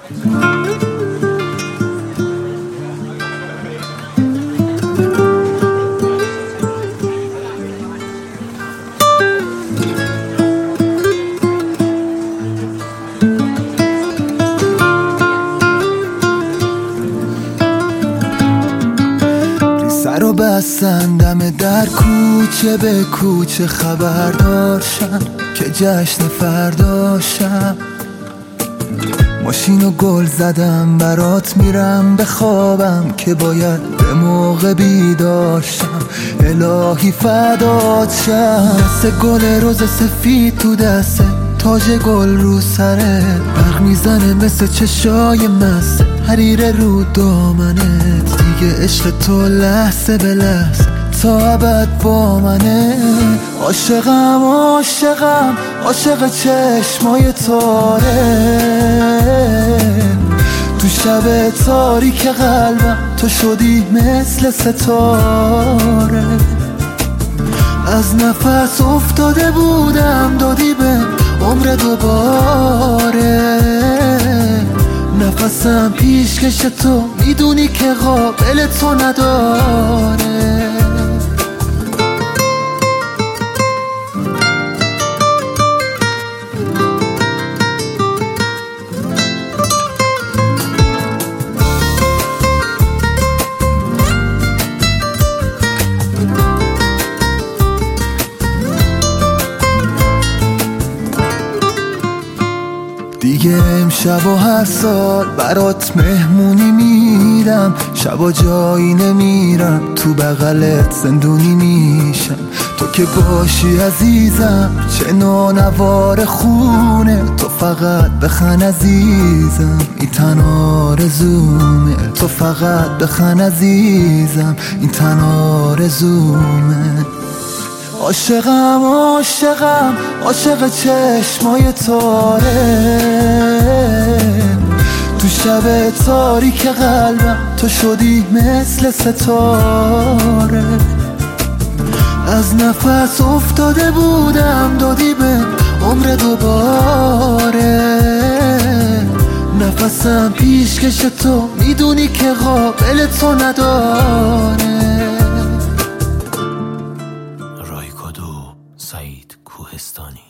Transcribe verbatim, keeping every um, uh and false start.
رو بستن دم در کوچه به کوچه خبردار شم که جشن فرداشم. ماشین و گل زدم برات میرم بخوابم که باید به موقع بیدار شم. الهی فدات شم. سه گل روز سفید تو دسته، تاج گل رو سره، برق میزنه مثل چشای مست، حریر رو دامنت. دیگه عشق تو لحظه به لحظه تا ابد با منه. عاشقم عاشقم عاشق چشمای تاره، تو شب تاریک قلبم تو شدی مثل ستاره. از نفس افتاده بودم دادی به عمر دوباره. نفسم پیشکش تو میدونی که قابل تو نداره. دیگه امشب و هر سال برات مهمونی میدم، شبا جایی نمیرم تو بغلت زندونی میشم. تو که باشی عزیزم چه نانوار خونه، تو فقط بخن عزیزم این تن آرزومه. تو فقط بخن عزیزم این تن آرزومه. عاشقم عاشقم عاشق چشمای تاره، تو شب تاریک قلبم تو شدی مثل ستاره. از نفس افتاده بودم دادی به عمر دوباره. نفسم پیشکش تو میدونی که قابل تو نداره. سعید کوهستانی.